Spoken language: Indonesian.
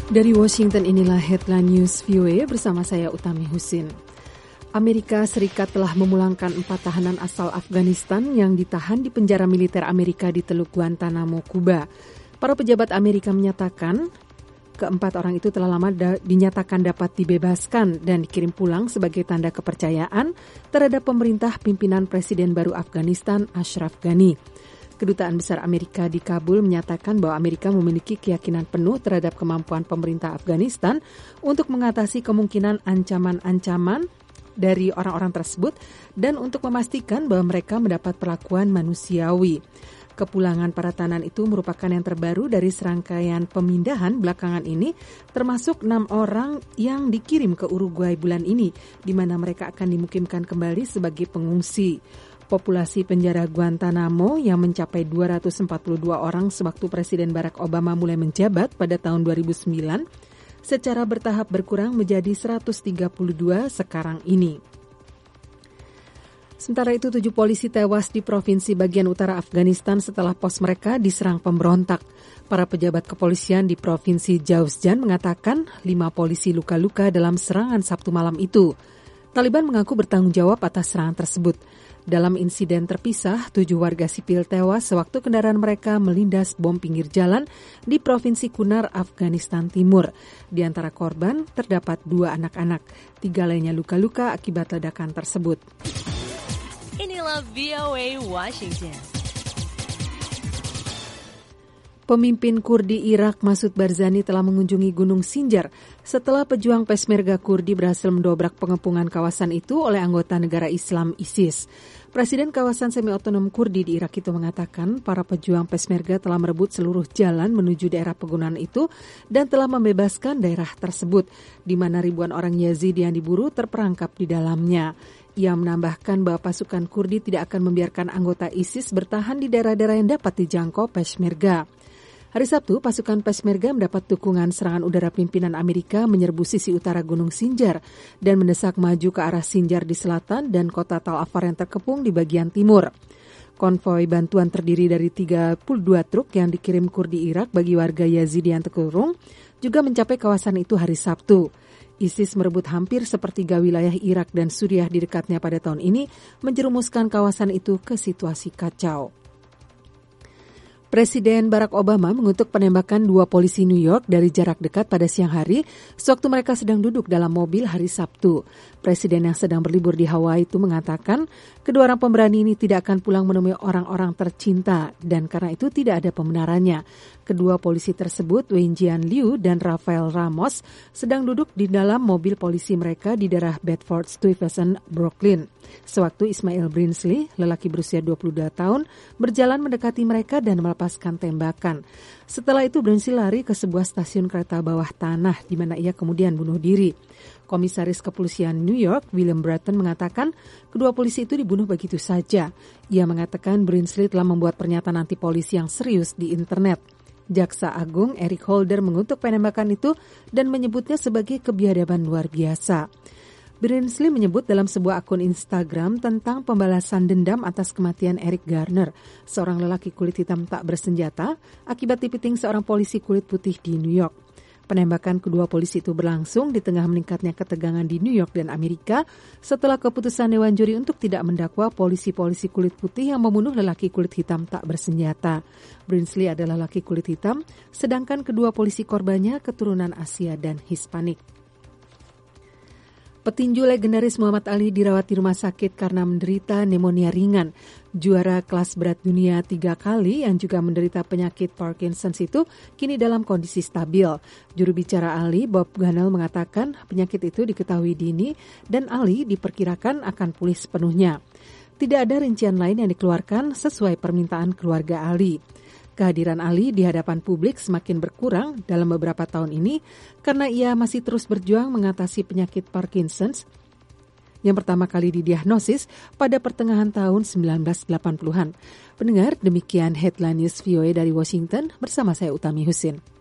Dari Washington, inilah Headline News VOA bersama saya Utami Husin. Amerika Serikat telah memulangkan 4 tahanan asal Afghanistan yang ditahan di penjara militer Amerika di Teluk Guantanamo, Kuba. Para pejabat Amerika menyatakan keempat orang itu telah lama dinyatakan dapat dibebaskan dan dikirim pulang sebagai tanda kepercayaan terhadap pemerintah pimpinan Presiden baru Afghanistan, Ashraf Ghani. Kedutaan Besar Amerika di Kabul menyatakan bahwa Amerika memiliki keyakinan penuh terhadap kemampuan pemerintah Afghanistan untuk mengatasi kemungkinan ancaman-ancaman dari orang-orang tersebut dan untuk memastikan bahwa mereka mendapat perlakuan manusiawi. Kepulangan para tahanan itu merupakan yang terbaru dari serangkaian pemindahan belakangan ini, termasuk 6 orang yang dikirim ke Uruguay bulan ini, di mana mereka akan dimukimkan kembali sebagai pengungsi. Populasi penjara Guantanamo yang mencapai 242 orang sewaktu Presiden Barack Obama mulai menjabat pada tahun 2009, secara bertahap berkurang menjadi 132 sekarang ini. Sementara itu, 7 polisi tewas di provinsi bagian utara Afghanistan setelah pos mereka diserang pemberontak. Para pejabat kepolisian di provinsi Jauzjan mengatakan 5 polisi luka-luka dalam serangan Sabtu malam itu. Taliban mengaku bertanggung jawab atas serangan tersebut. Dalam insiden terpisah, 7 warga sipil tewas sewaktu kendaraan mereka melindas bom pinggir jalan di Provinsi Kunar, Afghanistan Timur. Di antara korban terdapat 2 anak-anak. 3 lainnya luka-luka akibat ledakan tersebut. Inilah VOA Washington. Pemimpin Kurdi Irak Masoud Barzani telah mengunjungi Gunung Sinjar setelah pejuang Peshmerga Kurdi berhasil mendobrak pengepungan kawasan itu oleh anggota negara Islam ISIS. Presiden kawasan semi-otonom Kurdi di Irak itu mengatakan para pejuang Peshmerga telah merebut seluruh jalan menuju daerah pegunungan itu dan telah membebaskan daerah tersebut, di mana ribuan orang Yazidi yang diburu terperangkap di dalamnya. Ia menambahkan bahwa pasukan Kurdi tidak akan membiarkan anggota ISIS bertahan di daerah-daerah yang dapat dijangkau Peshmerga. Hari Sabtu, pasukan Peshmerga mendapat dukungan serangan udara pimpinan Amerika menyerbu sisi utara Gunung Sinjar dan mendesak maju ke arah Sinjar di selatan dan kota Tal Afar yang terkepung di bagian timur. Konvoi bantuan terdiri dari 32 truk yang dikirim Kurdi Irak bagi warga Yazidi yang terkurung juga mencapai kawasan itu hari Sabtu. ISIS merebut hampir sepertiga wilayah Irak dan Suriah di dekatnya pada tahun ini, menjerumuskan kawasan itu ke situasi kacau. Presiden Barack Obama mengutuk penembakan 2 polisi New York dari jarak dekat pada siang hari sewaktu mereka sedang duduk dalam mobil hari Sabtu. Presiden yang sedang berlibur di Hawaii itu mengatakan kedua orang pemberani ini tidak akan pulang menemui orang-orang tercinta dan karena itu tidak ada pembenarannya. Kedua polisi tersebut, Wayne Jian Liu dan Rafael Ramos, sedang duduk di dalam mobil polisi mereka di daerah Bedford-Stuyvesant, Brooklyn. Sewaktu Ismail Brinsley, lelaki berusia 22 tahun, berjalan mendekati mereka dan melepaskan tembakan. Setelah itu Brinsley lari ke sebuah stasiun kereta bawah tanah di mana ia kemudian bunuh diri. Komisaris Kepolisian New York, William Bratton, mengatakan kedua polisi itu dibunuh begitu saja. Ia mengatakan Brinsley telah membuat pernyataan anti polisi yang serius di internet. Jaksa Agung Eric Holder mengutuk penembakan itu dan menyebutnya sebagai kebiadaban luar biasa. Brinsley menyebut dalam sebuah akun Instagram tentang pembalasan dendam atas kematian Eric Garner, seorang lelaki kulit hitam tak bersenjata, akibat dipiting seorang polisi kulit putih di New York. Penembakan kedua polisi itu berlangsung di tengah meningkatnya ketegangan di New York dan Amerika setelah keputusan Dewan Juri untuk tidak mendakwa polisi-polisi kulit putih yang membunuh lelaki kulit hitam tak bersenjata. Brinsley adalah lelaki kulit hitam, sedangkan kedua polisi korbannya keturunan Asia dan Hispanik. Petinju legendaris Muhammad Ali dirawat di rumah sakit karena menderita pneumonia ringan. Juara kelas berat dunia 3 kali yang juga menderita penyakit Parkinson's itu kini dalam kondisi stabil. Juru bicara Ali, Bob Gunnell, mengatakan penyakit itu diketahui dini dan Ali diperkirakan akan pulih sepenuhnya. Tidak ada rincian lain yang dikeluarkan sesuai permintaan keluarga Ali. Kehadiran Ali di hadapan publik semakin berkurang dalam beberapa tahun ini karena ia masih terus berjuang mengatasi penyakit Parkinson's yang pertama kali didiagnosis pada pertengahan tahun 1980-an. Pendengar, demikian Headline News VOA dari Washington bersama saya Utami Husin.